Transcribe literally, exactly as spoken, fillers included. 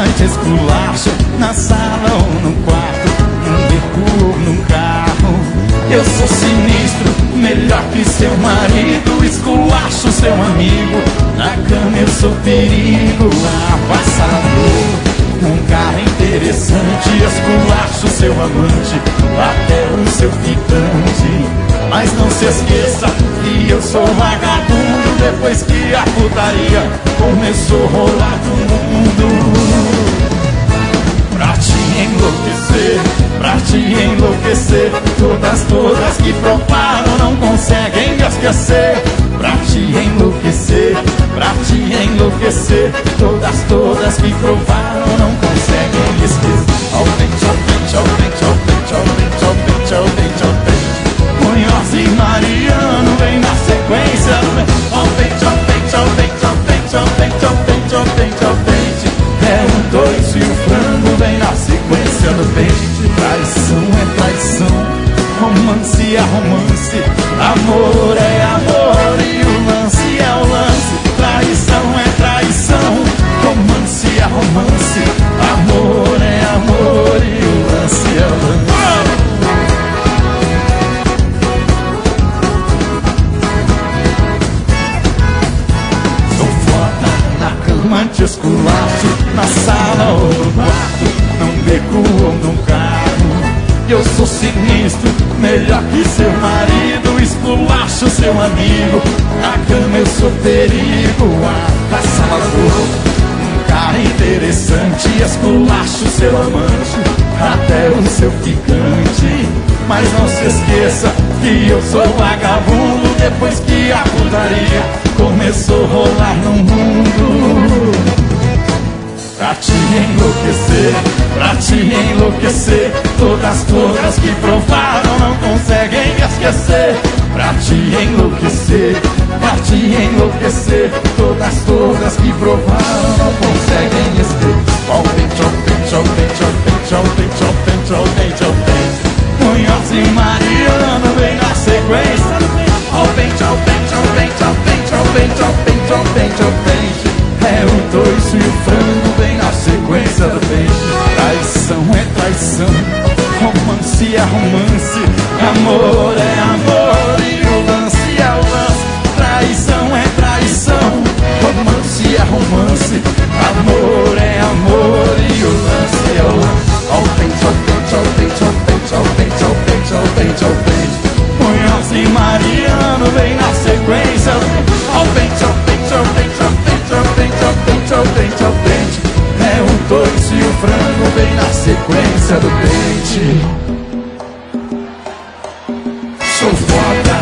te esculacho na sala ou no quarto, num beco ou num carro. Eu sou sinistro, melhor que seu marido, esculacho seu amigo, na cama eu sou perigo, avassalador. Um cara interessante, esculacho seu amante, até o seu ficante. Mas não se esqueça que eu sou vagabundo, depois que a putaria começou a rolar no mundo. Pra te enlouquecer, pra te enlouquecer, todas, todas que provaram não conseguem esquecer. Pra te enlouquecer, pra te enlouquecer, todas, todas que provaram não conseguem esquecer. Ao pente, ao pente, ao pente, ao pente, ao pente, ao pente, ao pente, ao pente. Munhoz e Mariano vem na sequência. Ao pente, ao pente, ao pente, ao pente, ao pente, ao pente, ao pente, ao pente. É um dois e o frango vem na sequência do pente. Traição é traição, romance é romance, amor é amor e o lance é o lance. Traição é traição, romance é romance, amor é amor e o lance é o lance. Sou foda na cama, te esculacho na sala ou no quarto, num beco ou num carro. Eu sou sinistro, melhor que seu marido, esculacho seu amigo, na cama eu sou perigo, avassalador. Um cara interessante, esculacho seu amante, até o seu ficante. Mas não se esqueça que eu sou vagabundo, depois que a putaria começou a rolar no mundo. Pra te enlouquecer, pra te enlouquecer, todas, todas que provaram não conseguem esquecer. Pra te enlouquecer, pra te enlouquecer, todas, todas que provaram não conseguem esquecer. Ao pente, ao pente, ao pente, ao pente, ao pente, ao pente, ao pente, ao pente. Munhoz e Mariano vem na sequência. Ao pente, ao pente, ao pente, ao pente, ao pente, ao pente, ao pente, ao pente. É o dois e o frango vem na sequência do pente. Traição é traição, romance é romance, amor é amor e o lance é o lance. Traição é traição, romance é romance, amor é amor e o lance é o lance. Ao pente, ao pente, ao pente, ao pente, ao pente, ao pente, ao pente, ao pente. Munhoz e Mariano vem na sequência. Ao pente, ao pente, ao pente, ao pente, ao pente, ao pente, ao pente, ao pente. É o dois e o frango vem na sequência do pente. Sou foda